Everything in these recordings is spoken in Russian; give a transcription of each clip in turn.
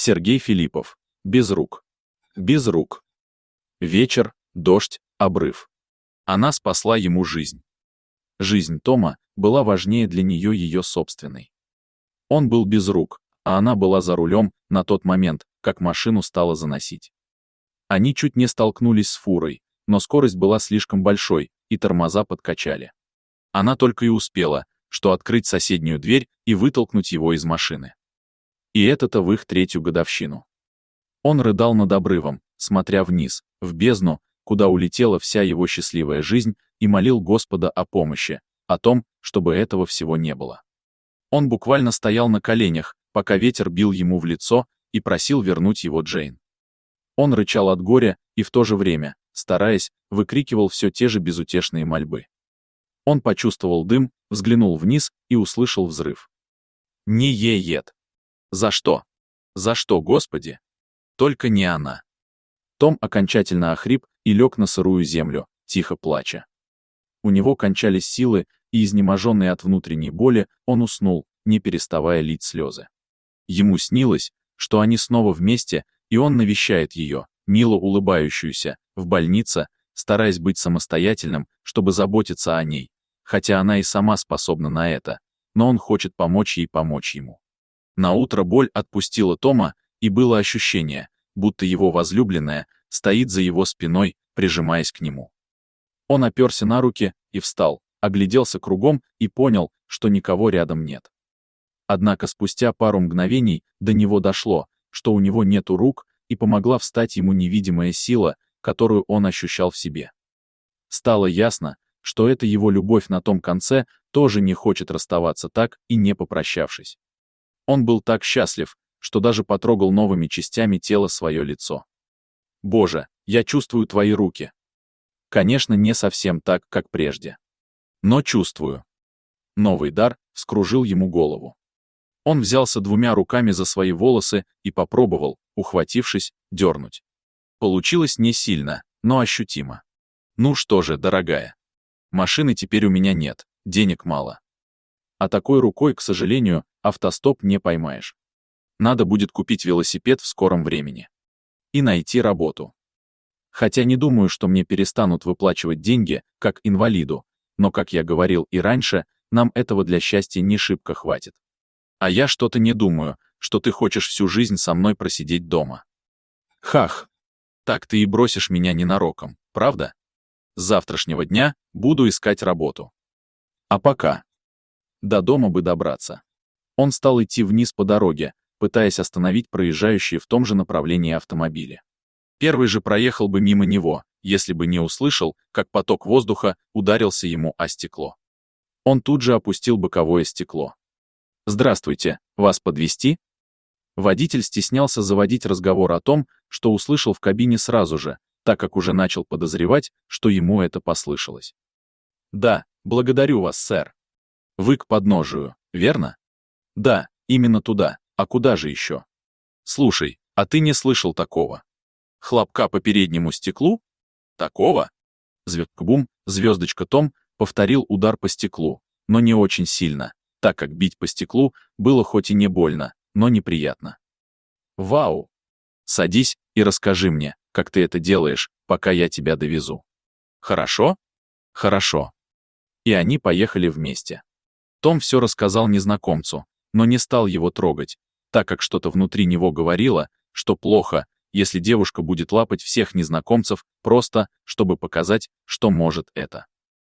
Сергей Филиппов. Без рук. Без рук. Вечер, дождь, обрыв. Она спасла ему жизнь. Жизнь Тома была важнее для нее ее собственной. Он был без рук, а она была за рулем на тот момент, как машину стало заносить. Они чуть не столкнулись с фурой, но скорость была слишком большой, и тормоза подкачали. Она только и успела, что открыть соседнюю дверь и вытолкнуть его из машины. И это-то в их 3-ю годовщину. Он рыдал над обрывом, смотря вниз, в бездну, куда улетела вся его счастливая жизнь, и молил Господа о помощи, о том, чтобы этого всего не было. Он буквально стоял на коленях, пока ветер бил ему в лицо, и просил вернуть его Джейн. Он рычал от горя и в то же время, стараясь, выкрикивал все те же безутешные мольбы. Он почувствовал дым, взглянул вниз и услышал взрыв. Не ед. За что? За что, Господи? Только не она. Том окончательно охрип и лег на сырую землю, тихо плача. У него кончались силы, и, изнеможенный от внутренней боли, он уснул, не переставая лить слезы. Ему снилось, что они снова вместе, и он навещает ее, мило улыбающуюся, в больнице, стараясь быть самостоятельным, чтобы заботиться о ней, хотя она и сама способна на это, но он хочет помочь ей помочь ему. Наутро боль отпустила Тома, и было ощущение, будто его возлюбленная стоит за его спиной, прижимаясь к нему. Он оперся на руки и встал, огляделся кругом и понял, что никого рядом нет. Однако спустя пару мгновений до него дошло, что у него нету рук, и помогла встать ему невидимая сила, которую он ощущал в себе. Стало ясно, что эта его любовь на том конце тоже не хочет расставаться так и не попрощавшись. Он был так счастлив, что даже потрогал новыми частями тела свое лицо. «Боже, я чувствую твои руки». Конечно, не совсем так, как прежде. Но чувствую. Новый дар вскружил ему голову. Он взялся 2 руками за свои волосы и попробовал, ухватившись, дернуть. Получилось не сильно, но ощутимо. Ну что же, дорогая. Машины теперь у меня нет, денег мало. А такой рукой, к сожалению, автостоп не поймаешь. Надо будет купить велосипед в скором времени. И найти работу. Хотя не думаю, что мне перестанут выплачивать деньги, как инвалиду, но, как я говорил и раньше, нам этого для счастья не шибко хватит. А я что-то не думаю, что ты хочешь всю жизнь со мной просидеть дома. Хах. Так ты и бросишь меня ненароком, правда? С завтрашнего дня буду искать работу. А пока. До дома бы добраться. Он стал идти вниз по дороге, пытаясь остановить проезжающие в том же направлении автомобили. Первый же проехал бы мимо него, если бы не услышал, как поток воздуха ударился ему о стекло. Он тут же опустил боковое стекло. «Здравствуйте, вас подвезти?» Водитель стеснялся заводить разговор о том, что услышал в кабине сразу же, так как уже начал подозревать, что ему это послышалось. «Да, благодарю вас, сэр. Вы к подножию, верно?» «Да, именно туда, а куда же еще?» «Слушай, а ты не слышал такого? Хлопка по переднему стеклу? Такого?» Звездка-бум, звездочка Том повторил удар по стеклу, но не очень сильно, так как бить по стеклу было хоть и не больно, но неприятно. «Вау! Садись и расскажи мне, как ты это делаешь, пока я тебя довезу. Хорошо?» «Хорошо». И они поехали вместе. Том все рассказал незнакомцу, но не стал его трогать, так как что-то внутри него говорило, что плохо, если девушка будет лапать всех незнакомцев просто, чтобы показать, что может это.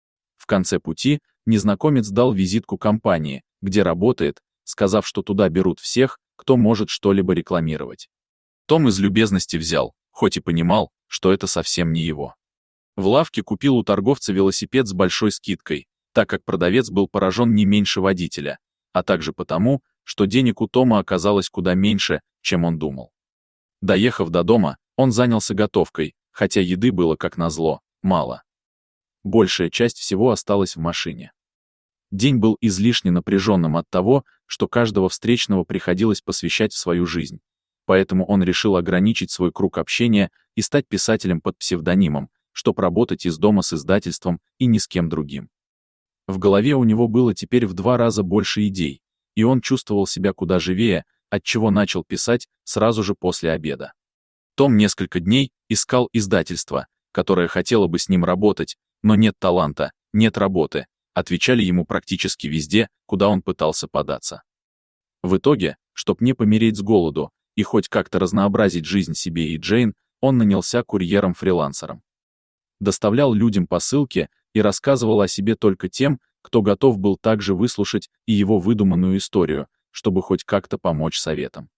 В конце пути незнакомец дал визитку компании, где работает, сказав, что туда берут всех, кто может что-либо рекламировать. Том из любезности взял, хоть и понимал, что это совсем не его. В лавке купил у торговца велосипед с большой скидкой, так как продавец был поражен не меньше водителя, а также потому, что денег у Тома оказалось куда меньше, чем он думал. Доехав до дома, он занялся готовкой, хотя еды было, как назло, мало. Большая часть всего осталась в машине. День был излишне напряженным от того, что каждого встречного приходилось посвящать в свою жизнь, поэтому он решил ограничить свой круг общения и стать писателем под псевдонимом, чтобы работать из дома с издательством и ни с кем другим. В голове у него было теперь в 2 раза больше идей, и он чувствовал себя куда живее, отчего начал писать сразу же после обеда. Том несколько дней искал издательство, которое хотело бы с ним работать, но нет таланта, нет работы, отвечали ему практически везде, куда он пытался податься. В итоге, чтоб не помереть с голоду и хоть как-то разнообразить жизнь себе и Джейн, он нанялся курьером-фрилансером. Доставлял людям посылки и рассказывал о себе только тем, кто готов был также выслушать и его выдуманную историю, чтобы хоть как-то помочь советам.